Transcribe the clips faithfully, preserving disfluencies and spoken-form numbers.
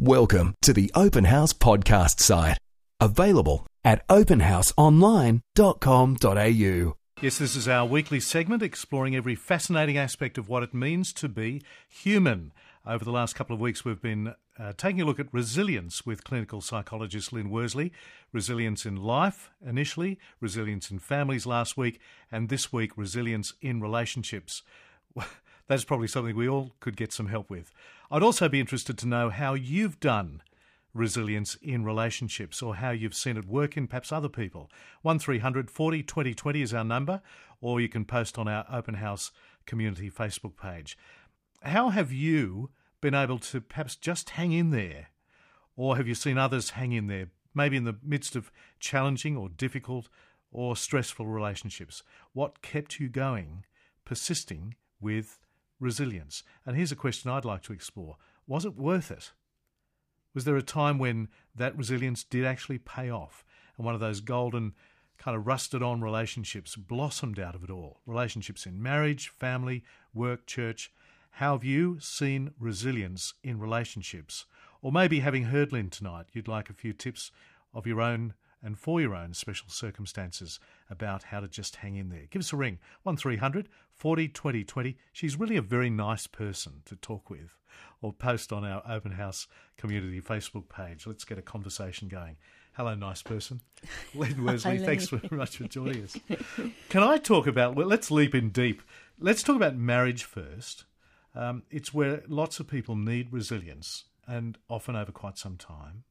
Welcome to the Open House podcast site. Available at open house online dot com dot a u. Yes, this is our weekly segment exploring every fascinating aspect of what it means to be human. Over the last couple of weeks, we've been uh, taking a look at resilience with clinical psychologist Lynn Worsley. Resilience in life initially, resilience in families last week, and this week, resilience in relationships. That's probably something we all could get some help with. I'd also be interested to know how you've done resilience in relationships or how you've seen it work in perhaps other people. one three hundred forty twenty twenty is our number, or you can post on our Open House community Facebook page. How have you been able to perhaps just hang in there? Or have you seen others hang in there, maybe in the midst of challenging or difficult or stressful relationships? What kept you going, persisting with resilience? And here's a question I'd like to explore. Was it worth it? Was there a time when that resilience did actually pay off and one of those golden kind of rusted on relationships blossomed out of it all? Relationships in marriage, family, work, church. How have you seen resilience in relationships? Or maybe having heard Lynn tonight, you'd like a few tips of your own and for your own special circumstances about how to just hang in there. Give us a ring, one three hundred forty twenty twenty. She's really a very nice person to talk with. Or post on our Open House community Facebook page. Let's get a conversation going. Hello, nice person. Lynn Worsley, thanks very much for joining us. Can I talk about, well, let's leap in deep. Let's talk about marriage first. Um, it's where lots of people need resilience, and often over quite some time.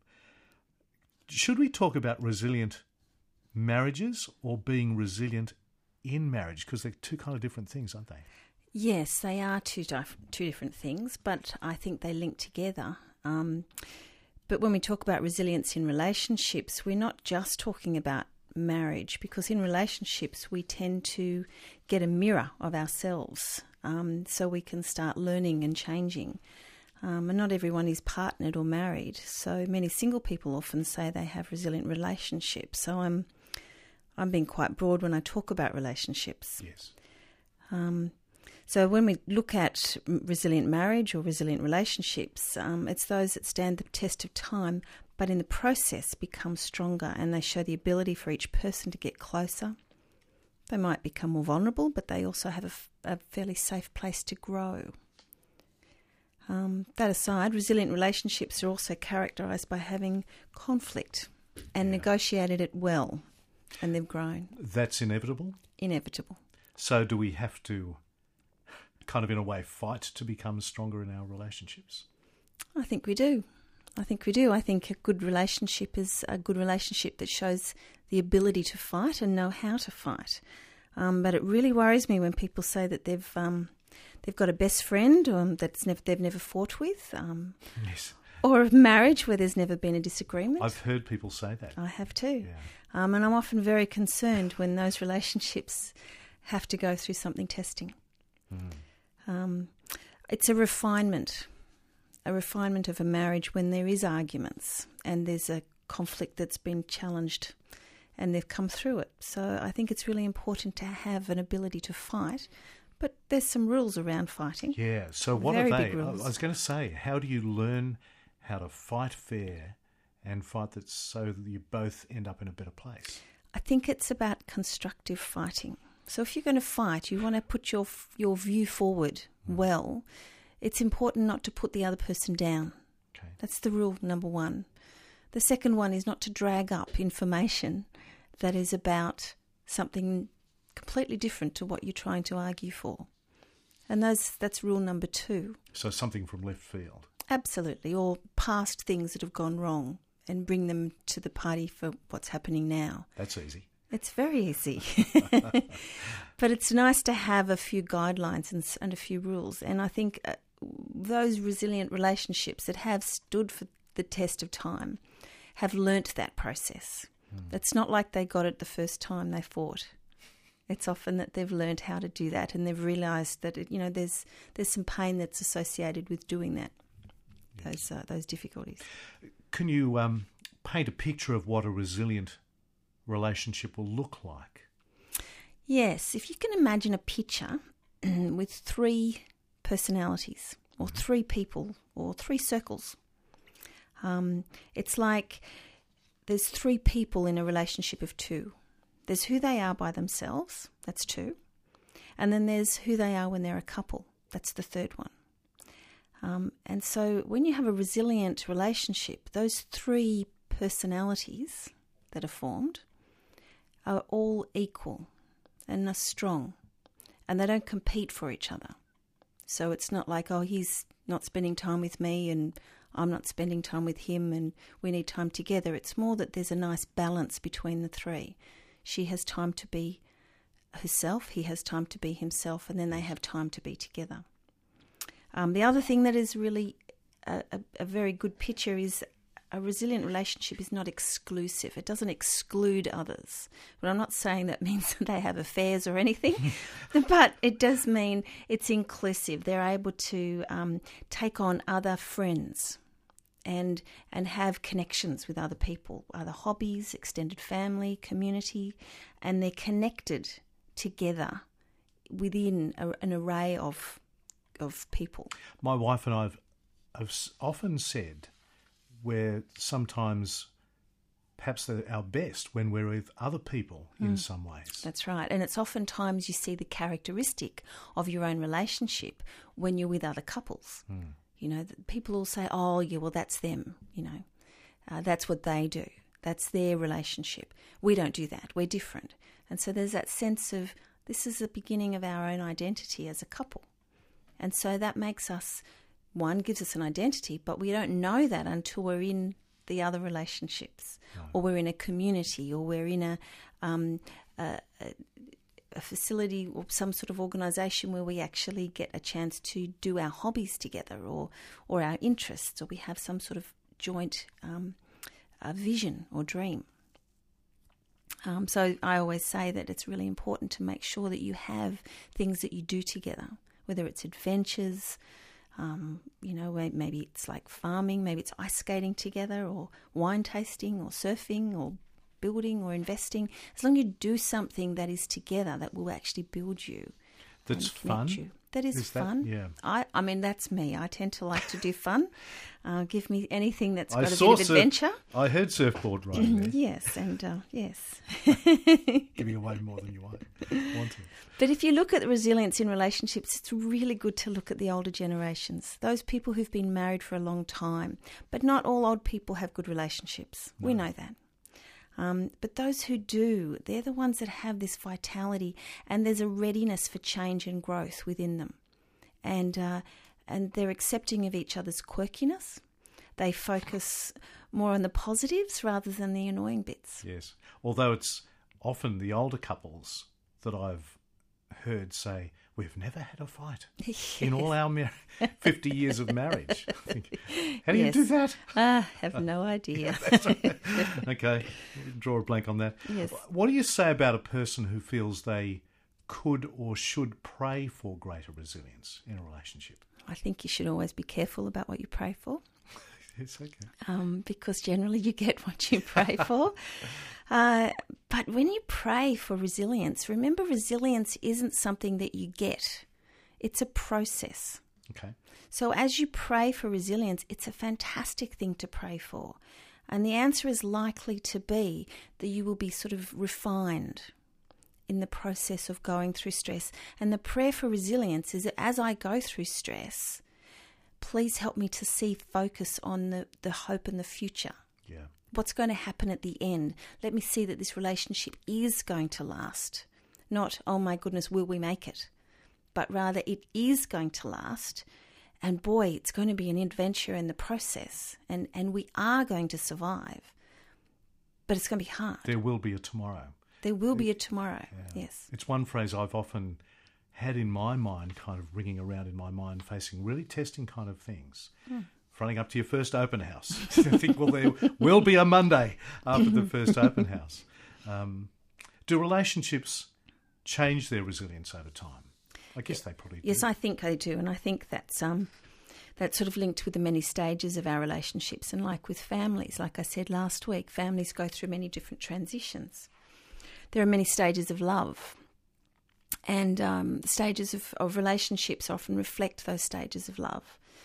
Should we talk about resilient marriages or being resilient in marriage? Because they're two kind of different things, aren't they? Yes, they are two dif- two different things, but I think they link together. Um, but when we talk about resilience in relationships, we're not just talking about marriage, because in relationships we tend to get a mirror of ourselves, um, so we can start learning and changing. Um, and not everyone is partnered or married, so many single people often say they have resilient relationships. So I'm I'm being quite broad when I talk about relationships. Yes. Um, so when we look at resilient marriage or resilient relationships, um, it's those that stand the test of time, but in the process become stronger, and they show the ability for each person to get closer. They might become more vulnerable, but they also have a, f- a fairly safe place to grow. Um, that aside, resilient relationships are also characterised by having conflict and yeah. negotiated it well, and they've grown. That's inevitable? Inevitable. So do we have to kind of, in a way, fight to become stronger in our relationships? I think we do. I think we do. I think a good relationship is a good relationship that shows the ability to fight and know how to fight. Um, but it really worries me when people say that they've um, they've got a best friend um, that's never they've never fought with, um, yes, or a marriage where there's never been a disagreement. I've heard people say that. I have too, yeah. um, and I'm often very concerned when those relationships have to go through something testing. Mm. Um, it's a refinement. a refinement of a marriage when there is arguments and there's a conflict that's been challenged and they've come through it. So I think it's really important to have an ability to fight, but there's some rules around fighting. Yeah, so what Very are they? big rules. I was going to say, how do you learn how to fight fair and fight that so that you both end up in a better place? I think it's about constructive fighting. So if you're going to fight, you want to put your your view forward mm. well. It's important not to put the other person down. Okay. That's the rule number one. The second one is not to drag up information that is about something completely different to what you're trying to argue for. And those, that's rule number two. So something from left field. Absolutely, or past things that have gone wrong and bring them to the party for what's happening now. That's easy. It's very easy. But it's nice to have a few guidelines and, and a few rules. And I think uh, those resilient relationships that have stood for the test of time have learnt that process. Mm. It's not like they got it the first time they fought. It's often that they've learnt how to do that, and they've realised that it, you know there's there's some pain that's associated with doing that. Yes. Those uh, those difficulties. Can you um, paint a picture of what a resilient relationship will look like? Yes, if you can imagine a picture with three personalities or three people or three circles. Um, it's like there's three people in a relationship of two. There's who they are by themselves, that's two. And then there's who they are when they're a couple, that's the third one. Um, and so when you have a resilient relationship, those three personalities that are formed are all equal and are strong, and they don't compete for each other. So it's not like, oh, he's not spending time with me and I'm not spending time with him and we need time together. It's more that there's a nice balance between the three. She has time to be herself, he has time to be himself, and then they have time to be together. Um, the other thing that is really a, a, a very good picture is a resilient relationship is not exclusive. It doesn't exclude others. But I'm not saying that means that they have affairs or anything, but it does mean it's inclusive. They're able to um, take on other friends and and have connections with other people, other hobbies, extended family, community, and they're connected together within a, an array of of people. My wife and I have, have often said we're sometimes perhaps they're our best when we're with other people mm. in some ways. That's right. And it's oftentimes you see the characteristic of your own relationship when you're with other couples. Mm. You know, people all say, oh, yeah, well, that's them, you know. Uh, that's what they do. That's their relationship. We don't do that. We're different. And so there's that sense of this is the beginning of our own identity as a couple. And so that makes us, one, gives us an identity, but we don't know that until we're in the other relationships no. or we're in a community or we're in a, um, a, a facility or some sort of organisation where we actually get a chance to do our hobbies together or, or our interests, or we have some sort of joint um, uh, vision or dream. Um, so I always say that it's really important to make sure that you have things that you do together, whether it's adventures, um, you know, maybe it's like farming, maybe it's ice skating together or wine tasting or surfing or building or investing. As long as you do something that is together that will actually build you. That's fun. You. That is, is That, fun. yeah. I, I mean, that's me. I tend to like to do fun. Uh, give me anything that's got I a saw bit of adventure. Surf, I heard surfboard riding there. Yes, and uh, yes. Giving away more than you want, want to. But if you look at the resilience in relationships, it's really good to look at the older generations, those people who've been married for a long time. But not all old people have good relationships. No. We know that. Um, but those who do, they're the ones that have this vitality, and there's a readiness for change and growth within them. And uh, and they're accepting of each other's quirkiness. They focus more on the positives rather than the annoying bits. Yes, although it's often the older couples that I've heard say, we've never had a fight yes. in all our mar- fifty years of marriage. I think, how do yes. you do that? I have no idea. Right. Okay, draw a blank on that. Yes. What do you say about a person who feels they could or should pray for greater resilience in a relationship? I think you should always be careful about what you pray for. It's okay. Um, because generally you get what you pray for. Uh, but when you pray for resilience, remember resilience isn't something that you get. It's a process. Okay. So as you pray for resilience, it's a fantastic thing to pray for. And the answer is likely to be that you will be sort of refined in the process of going through stress. And the prayer for resilience is that as I go through stress, please help me to see focus on the, the hope and the future. Yeah. What's going to happen at the end? Let me see that this relationship is going to last. Not, oh my goodness, will we make it? But rather it is going to last. And boy, it's going to be an adventure in the process. And, and we are going to survive. But it's going to be hard. There will be a tomorrow. There will be a tomorrow, yeah. yes. It's one phrase I've often had in my mind, kind of ringing around in my mind, facing really testing kind of things. Mm. Fronting up to your first open house. I think, well, there will be a Monday after the first open house. Um, do relationships change their resilience over time? I guess they probably do. Yes, I think they do. And I think that's um, that's sort of linked with the many stages of our relationships. And like with families, like I said last week, families go through many different transitions. There are many stages of love. And um, stages of, of relationships often reflect those stages of love.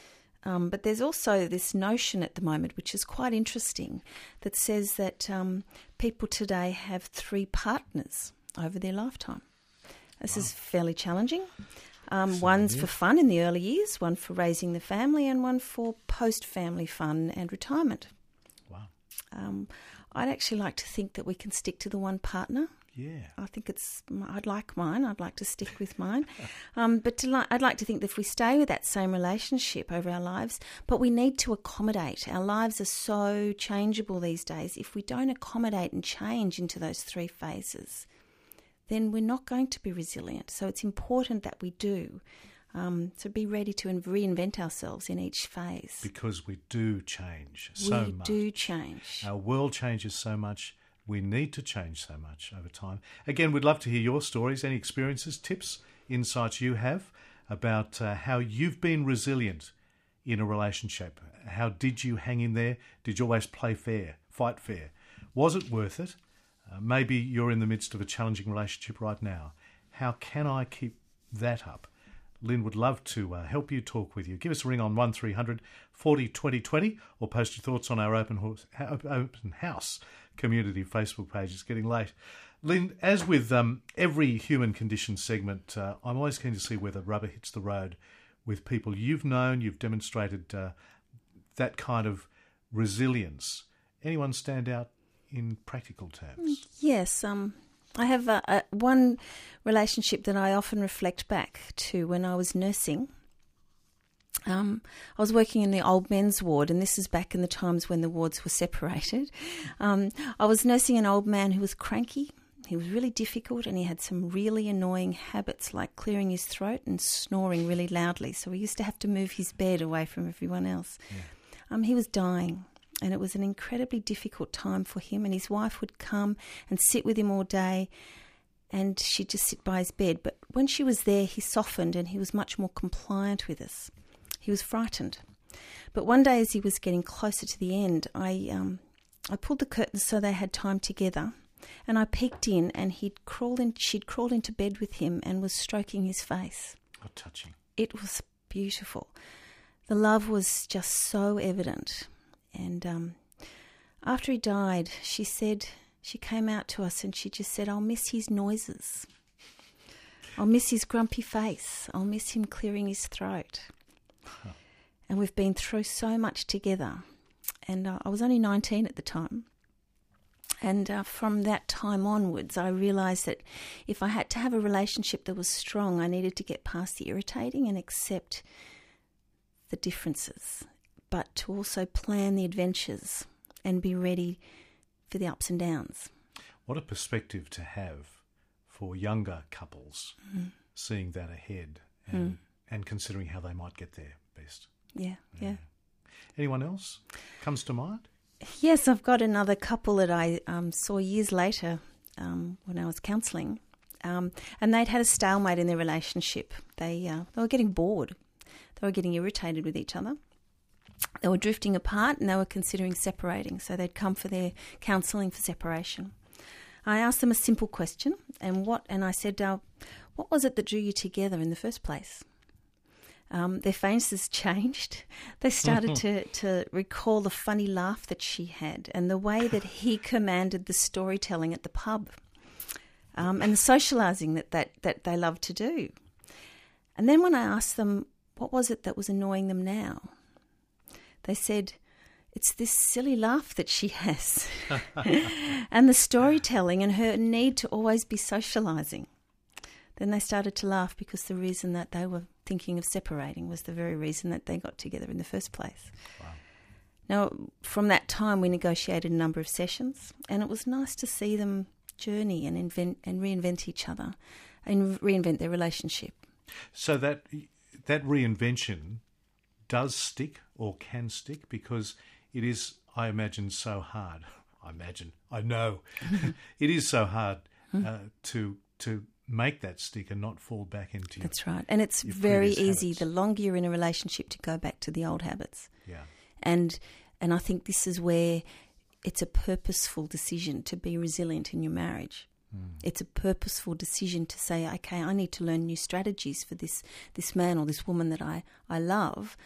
Um, but there's also this notion at the moment, which is quite interesting, that says that um, people today have three partners over their lifetime. This wow. is fairly challenging. Um, one's for fun in the early years, one for raising the family, and one for post-family fun and retirement. Wow. Um, I'd actually like to think that we can stick to the one partner. Yeah. I think it's, I'd like mine. I'd like to stick with mine. Um, but to li- I'd like to think that if we stay with that same relationship over our lives, but we need to accommodate. Our lives are so changeable these days. If we don't accommodate and change into those three phases, then we're not going to be resilient. So it's important that we do. Um, to be ready to reinvent ourselves in each phase. Because we do change so we much. We do change. Our world changes so much. We need to change so much over time. Again, we'd love to hear your stories, any experiences, tips, insights you have about uh, how you've been resilient in a relationship. How did you hang in there? Did you always play fair, fight fair? Was it worth it? Uh, maybe you're in the midst of a challenging relationship right now. How can I keep that up? Lynn would love to uh, help you, talk with you. Give us a ring on one three hundred forty twenty twenty or post your thoughts on our Open House, open house community Facebook page. It's getting late. Lynn, as with um, every human condition segment, uh, I'm always keen to see where the rubber hits the road with people you've known, you've demonstrated uh, that kind of resilience. Anyone stand out in practical terms? Yes, um, I have a, a, one relationship that I often reflect back to when I was nursing. Um, I was working in the old men's ward, and this is back in the times when the wards were separated. Um, I was nursing an old man who was cranky. He was really difficult, and he had some really annoying habits like clearing his throat and snoring really loudly. So we used to have to move his bed away from everyone else. Yeah. Um, he was dying. And it was an incredibly difficult time for him, and his wife would come and sit with him all day, and she'd just sit by his bed. But when she was there, he softened and he was much more compliant with us. He was frightened. But one day as he was getting closer to the end, I um, I pulled the curtains so they had time together, and I peeked in, and he'd crawled in, she'd crawled into bed with him and was stroking his face. Oh, touching. It was beautiful. The love was just so evident. And um, after he died, she said, she came out to us and she just said, I'll miss his noises. I'll miss his grumpy face. I'll miss him clearing his throat. Huh. And we've been through so much together. And uh, I was only nineteen at the time. And uh, from that time onwards, I realised that if I had to have a relationship that was strong, I needed to get past the irritating and accept the differences, but to also plan the adventures and be ready for the ups and downs. What a perspective to have for younger couples, mm. seeing that ahead and, mm. and considering how they might get there best. Yeah, yeah, yeah. Anyone else comes to mind? Yes, I've got another couple that I um, saw years later um, when I was counselling, um, and they'd had a stalemate in their relationship. They uh, they were getting bored. They were getting irritated with each other. They were drifting apart and they were considering separating, so they'd come for their counselling for separation. I asked them a simple question, and what and I said, uh, what was it that drew you together in the first place? Um, their faces changed. They started to, to recall the funny laugh that she had and the way that he commanded the storytelling at the pub, um, and the socialising that, that, that they loved to do. And then when I asked them, what was it that was annoying them now? They said, it's this silly laugh that she has and the storytelling and her need to always be socialising. Then they started to laugh because the reason that they were thinking of separating was the very reason that they got together in the first place. Wow. Now, from that time, we negotiated a number of sessions, and it was nice to see them journey and invent and reinvent each other and reinvent their relationship. So that that reinvention does stick or can stick, because it is, I imagine, so hard. I imagine, I know, it is so hard uh, to to make that stick and not fall back into your That's right. And it's very easy, habits. The longer you're in a relationship, to go back to the old habits. Yeah. And and I think this is where it's a purposeful decision to be resilient in your marriage. Mm. It's a purposeful decision to say, okay, I need to learn new strategies for this, this man or this woman that I, I love,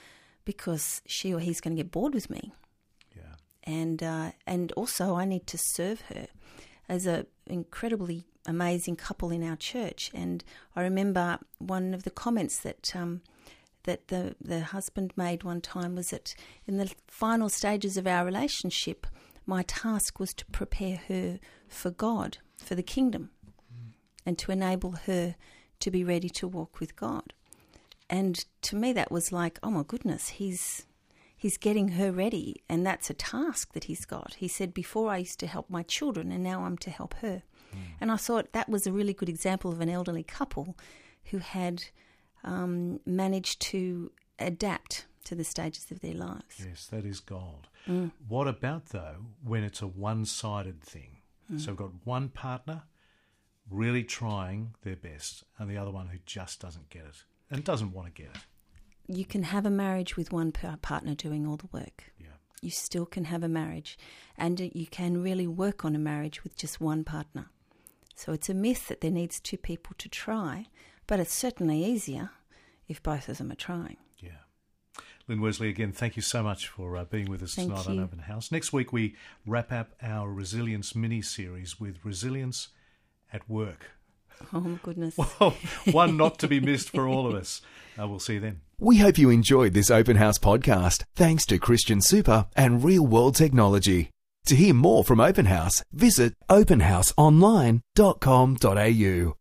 because she or he's going to get bored with me. Yeah. And uh, and also I need to serve her as a incredibly amazing couple in our church. And I remember one of the comments that um, that the, the husband made one time was that in the final stages of our relationship, my task was to prepare her for God, for the kingdom, mm. and to enable her to be ready to walk with God. And to me that was like, oh my goodness, he's he's getting her ready, and that's a task that he's got. He said, before I used to help my children, and now I'm to help her. Mm. And I thought that was a really good example of an elderly couple who had um, managed to adapt to the stages of their lives. Yes, that is gold. Mm. What about, though, when it's a one-sided thing? Mm. So we've got one partner really trying their best and the other one who just doesn't get it and doesn't want to get it. You can have a marriage with one partner doing all the work. Yeah. You still can have a marriage, and you can really work on a marriage with just one partner. So it's a myth that there needs two people to try, but it's certainly easier if both of them are trying. Yeah. Lynn Worsley, again, thank you so much for uh, being with us thank tonight you. on Open House. Next week we wrap up our Resilience mini-series with Resilience at Work. Oh, my goodness. Well, one not to be missed for all of us. Uh, we'll see you then. We hope you enjoyed this Open House podcast, thanks to Christian Super and Real World Technology. To hear more from Open House, visit open house online dot com dot a u.